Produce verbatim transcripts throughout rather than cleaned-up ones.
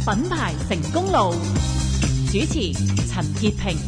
品牌成功路，主持陳潔平。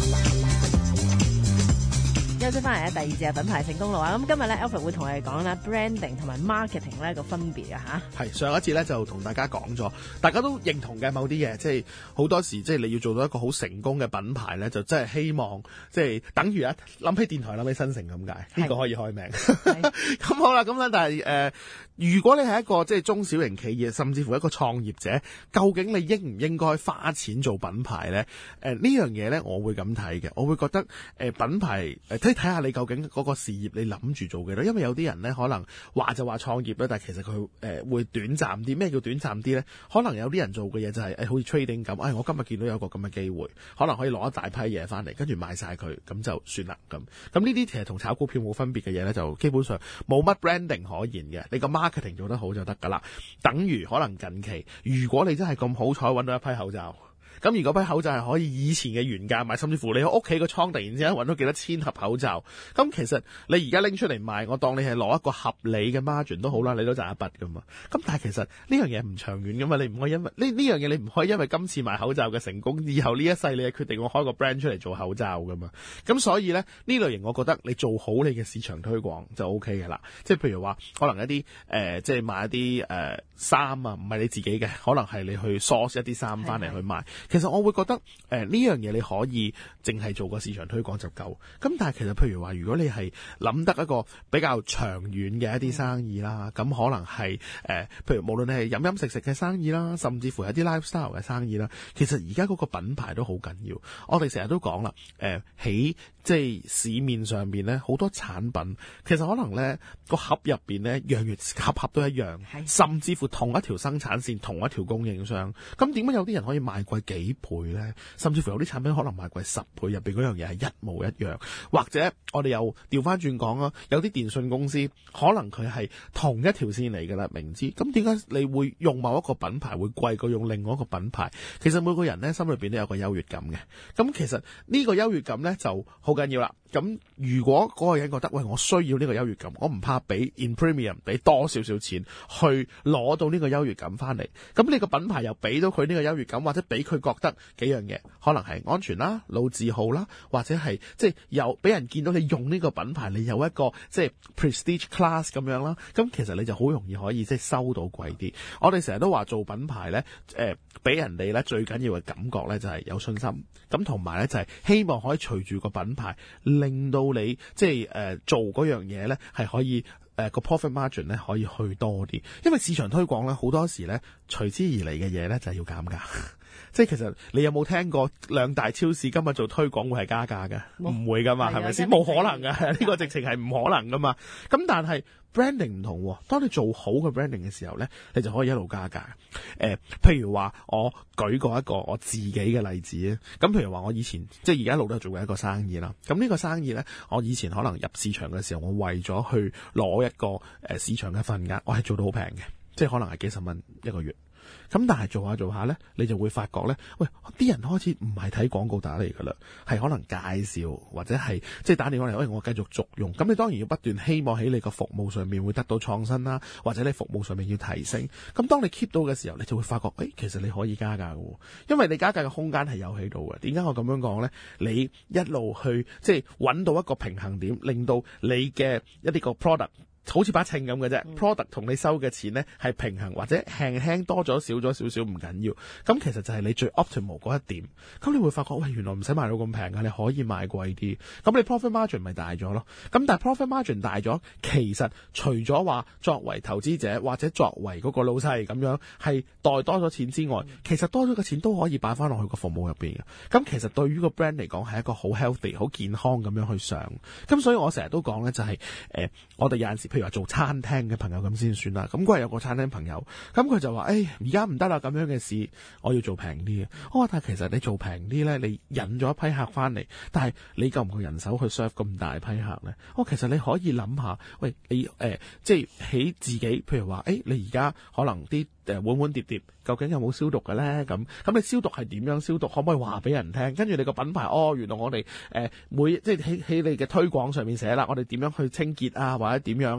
休息翻嚟咧，第二節嘅品牌成功路啊！咁今日咧 Alfred 會同我哋講咧 branding 同埋 marketing 咧個分別啊吓。 係上一節咧就同大家講咗，大家都認同嘅某啲嘢，即係好多時即係你要做到一個好成功嘅品牌咧，就真係希望即係等於啊諗起電台諗起新城咁解，呢、這個可以開名。咁好啦，咁咧但係誒、呃，如果你係一個即係中小型企業，甚至乎一個創業者，究竟你應唔應該花錢做品牌咧？誒、呃、呢樣嘢咧，我會咁睇嘅，我會覺得誒、呃、品牌誒睇睇下你究竟嗰個事業你諗住做嘅咧，因為有啲人咧可能話就話創業咧，但係其實佢誒、呃、會短暫啲。咩叫短暫啲咧？可能有啲人做嘅嘢就係、是、誒、哎、好似 trading 咁，誒、哎、我今日見到有個咁嘅機會，可能可以攞一大批嘢翻嚟，跟住賣晒佢，咁就算啦咁。咁呢啲其實同炒股票冇分別嘅嘢咧，就基本上冇乜 branding 可言嘅。你個 marketing 做得好就得噶啦。等於可能近期，如果你真係咁好彩揾到一批口罩。咁如果批口罩係可以以前嘅原價買，甚至乎你喺屋企個倉突然之間揾到幾多千盒口罩，咁其實你而家拎出嚟賣，我當你係攞一個合理嘅 margin 都好啦，你都賺一筆噶嘛。咁但係其實呢樣嘢唔長遠噶嘛，你唔可以因為呢呢樣嘢你唔可以因為今次賣口罩嘅成功，以後呢一世你係決定我開個 brand 出嚟做口罩噶嘛。咁所以咧呢類型，我覺得你做好你嘅市場推廣就 O K 嘅啦。即係譬如話，可能一啲誒、呃、即係賣一啲誒衫啊，唔係你自己嘅，可能係你去 source 一啲衫翻嚟去賣。其實我會覺得誒呢、呃、樣嘢你可以淨係做個市場推廣就夠。咁但係其實譬如話，如果你係諗得一個比較長遠嘅一啲生意啦，咁、嗯、可能係誒、呃，譬如無論你係飲飲食食嘅生意啦，甚至乎有啲 lifestyle 嘅生意啦，其實而家嗰個品牌都好緊要。我哋成日都講啦，誒、呃、喺即係市面上邊咧好多產品，其實可能咧個盒入邊咧樣樣盒盒都一樣，甚至乎同一條生產線、同一條供應商。咁點解有啲人可以賣貴幾倍咧？甚至乎有啲產品可能賣貴十倍，入邊嗰樣嘢係一模一樣。或者我哋又調翻轉講啊，有啲電信公司可能佢係同一條線嚟㗎啦，明知咁點解你會用某一個品牌會貴過用另外一個品牌？其實每個人咧心裏邊都有個優越感嘅。咁其實呢個優越感咧就好緊要啦。咁如果嗰個人覺得喂，我需要呢個優越感，我唔怕俾 in premium 俾多少少錢去攞到呢個優越感翻嚟，咁你個品牌又俾到佢呢個優越感，或者俾佢覺得幾樣嘢，可能係安全啦、老字號啦，或者係即係又俾人見到你用呢個品牌，你有一個即係 prestige class 咁樣啦，咁其實你就好容易可以即係收到貴啲。我哋成日都話做品牌咧，誒俾人哋咧最緊要嘅感覺咧就係有信心，咁同埋咧就係希望可以隨住個品牌令到你即係誒、呃、做嗰樣嘢咧係可以誒個、呃、profit margin 咧可以去多啲，因為市場推廣咧好多時咧隨之而嚟嘅嘢咧就係要減價。即係其實你有冇聽過兩大超市今日做推廣會係加價嘅？唔會噶嘛，係咪先？冇可能嘅，呢個直情係唔可能噶嘛。咁但係 branding 唔同，當你做好嘅 branding 嘅時候咧，你就可以一路加價。誒、呃，譬如話我舉過一個我自己嘅例子啊。咁譬如話我以前即係而家一路都係做過一個生意啦。咁呢個生意咧，我以前可能入市場嘅時候，我為咗去攞一個誒市場嘅份額，我係做到好平嘅，即係可能係幾十蚊一個月。咁但係做下做下咧，你就會發覺咧，喂，啲人開始唔係睇廣告打嚟噶啦，係可能介紹或者係即係打電話嚟，喂，我繼續續用。咁你當然要不斷希望喺你個服務上面會得到創新啦，或者你服務上面要提升。咁當你 keep 到嘅時候，你就會發覺，誒、哎，其實你可以加價嘅，因為你加價嘅空間係有喺度嘅。點解我咁樣講咧？你一路去即係揾到一個平衡點，令到你嘅一啲個 product。好似把秤咁嘅啫 ，product 同你收嘅錢咧係平衡，或者輕輕多咗少咗少少唔緊要。咁其實就係你最 optimal 嗰一點。咁你會發覺，喂，原來唔使賣到咁平㗎，你可以賣貴啲。咁你 profit margin 咪大咗咯？咁但係 profit margin 大咗，其實除咗話作為投資者或者作為嗰個老細咁樣係袋多咗錢之外，其實多咗嘅錢都可以擺翻落去個服務入邊嘅。咁其實對於個 brand 嚟講係一個好 healthy、好健康咁樣去上。咁所以我成日都講咧，就係、是、誒、呃，我哋有陣時。譬如話做餐廳嘅朋友咁先算啦，咁嗰日有個餐廳朋友，咁佢就話：誒，而家唔得啦，咁樣嘅事，我要做平啲嘅。我話但係其實你做平啲咧，你引咗一批客翻嚟，但係你夠唔夠人手去 serve 咁大批客咧？我其實你可以諗下，喂，你誒、呃，即係喺自己，譬如話，誒，你而家可能啲誒碗碗碟碟，究竟有冇消毒嘅咧？咁咁你消毒係點樣消毒？可唔可以話俾人聽？跟住你個品牌，哦，原來我哋誒、呃、每即係喺喺你嘅推廣上面寫啦，我哋點樣去清潔啊，或者點樣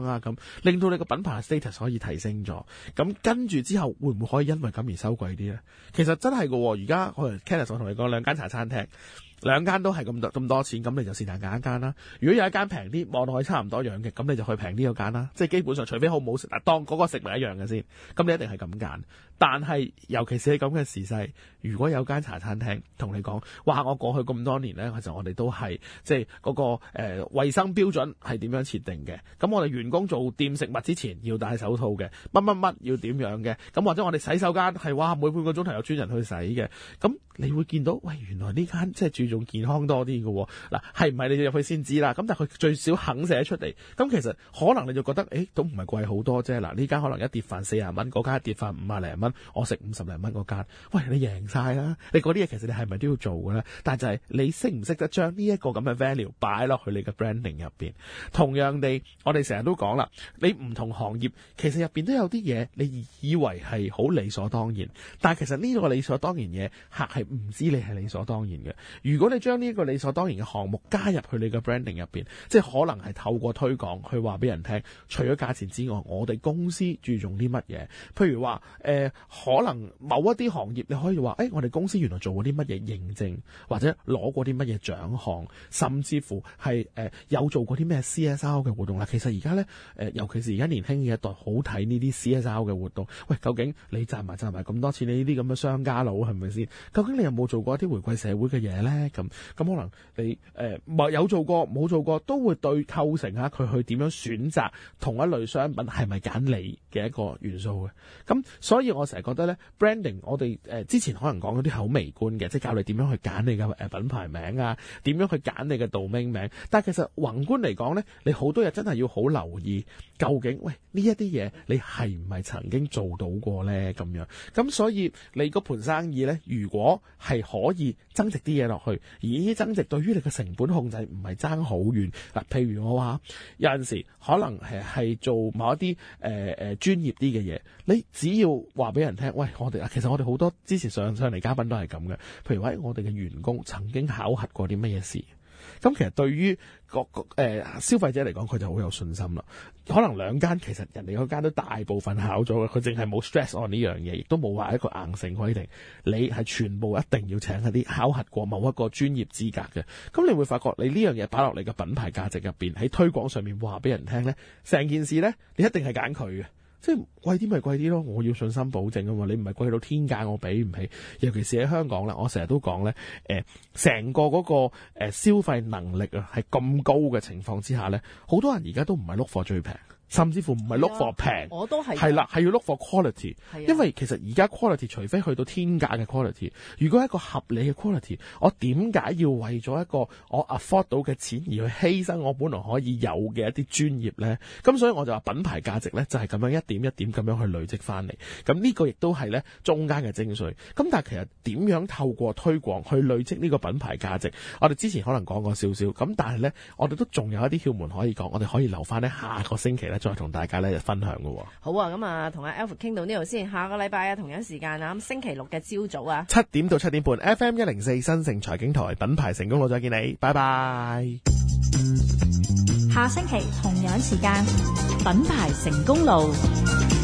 啊，咁令到你個品牌 status 可以提升咗。咁跟住之後會唔會可以因為咁而收貴啲咧？其實真係㗎，而家可能 Kenneth 我同你講兩間茶餐廳。兩間都係咁多咁多錢，咁你就是但揀一間啦。如果有一間平啲，望落去差唔多樣嘅，咁你就去平啲嗰間啦。即係基本上，除非好唔好食，嗱當嗰個食物一樣嘅先，咁你一定係咁揀。但係尤其是喺咁嘅時勢，如果有間茶餐廳同你講，哇！我過去咁多年咧，其實我哋都係即係嗰個誒衛生標準係點樣設定嘅。咁我哋員工做掂食物之前要戴手套嘅，乜乜乜要點樣嘅。咁或者我哋洗手間係哇，每半個鐘頭有專人去洗嘅。咁你會見到，喂，原來呢間即係注重健康多啲嘅。嗱，係唔係你入去先知啦？咁但係佢最少肯寫出嚟。咁其實可能你就覺得，誒，都唔係貴好多啫。嗱，呢間可能一碟飯四十蚊，嗰間一碟飯五十零蚊，我食五十零蚊嗰間。喂，你贏晒啦！你嗰啲嘢其實你係咪都要做嘅咧？但係就係你識唔識得將呢一個咁嘅 value 擺落去你嘅 branding 入邊？同樣地，我哋成日都講啦，你唔同行業其實入邊都有啲嘢，你以為係好理所當然，但係其實呢個理所當然嘢，客係唔知你係理所當然嘅。如果你將呢一個理所當然嘅項目加入去你嘅 branding 入邊，即係可能係透過推廣去話俾人聽，除咗價錢之外，我哋公司注重啲乜嘢？譬如話誒、呃，可能某一啲行業你可以話，誒、哎，我哋公司原來做過啲乜嘢認證，或者攞過啲乜嘢獎項，甚至乎係誒、呃、有做過啲咩 C S R 嘅活動啦。其實而家咧誒，尤其是而家年輕嘅一代好睇呢啲 C S R 嘅活動。喂，究竟你賺埋賺埋咁多錢，你呢啲咁嘅商家佬係咪先？究竟你有冇做過一啲回饋社會嘅嘢咧？咁咁可能你誒冇、呃、有做過冇做過，都會對構成下佢去點樣選擇同一類商品係咪揀你嘅一個元素嘅。咁所以我成日覺得咧 branding 我哋誒、呃、之前可能講嗰啲好微觀嘅，即係教你點樣去揀你嘅誒品牌名啊，點樣去揀你嘅 domain名。但係其實宏觀嚟講咧，你好多嘢真係要好留意，究竟喂呢一啲嘢你係唔係曾經做到過咧？咁樣咁所以你嗰盤生意咧，如果係可以增值啲嘢落去，而呢啲增值對於你嘅成本控制唔係爭好遠嗱。譬如我話有陣時可能係係做某一啲誒誒專業啲嘅嘢，你只要話俾人聽，喂，我哋其實我哋好多之前上上嚟嘉賓都係咁嘅。譬如話我哋嘅員工曾經考核過啲乜嘢事，咁其實對於個個誒消費者嚟講，佢就好有信心啦。可能兩間其實人哋嗰間都大部分考咗嘅，佢淨係冇 stress on 呢樣嘢，亦都冇話一個硬性規定，你係全部一定要請一啲考核過某一個專業資格嘅。咁你會發覺你呢樣嘢擺落你嘅品牌價值入邊，喺推廣上面話俾人聽咧，成件事咧你一定係揀佢嘅。即係貴啲咪貴啲咯，我要信心保證啊嘛！你唔係貴到天價，我俾唔起。尤其是喺香港啦，我成日都講咧，誒、呃，成個嗰、那個誒、呃、消費能力啊，係咁高嘅情況之下咧，好多人而家都唔係 look for 最平。甚至乎唔係 look for 平， 我都係係啦，係要 look for quality。因為其實而家 quality 除非去到天價嘅 quality， 如果係一個合理嘅 quality， 我點解要為咗一個我 afford 到嘅錢而去犧牲我本來可以有嘅一啲專業咧？咁所以我就話品牌價值咧就係咁樣一點一點咁樣去累積翻嚟。咁呢個亦都係咧中間嘅精髓。咁但係其實點樣透過推廣去累積呢個品牌價值？我哋之前可能講過少少，咁但係咧我哋都仲有一啲竅門可以講，我哋可以留翻咧下個星期咧。再同大家咧分享嘅。 好啊，咁啊同阿 Alfred 傾到呢度先，下個禮拜啊同樣時間啊，咁星期六嘅朝早啊， 七點到七點半 F M 一零四新城財經台品牌成功路再見你，拜拜。 下星期同樣時間品牌成功路。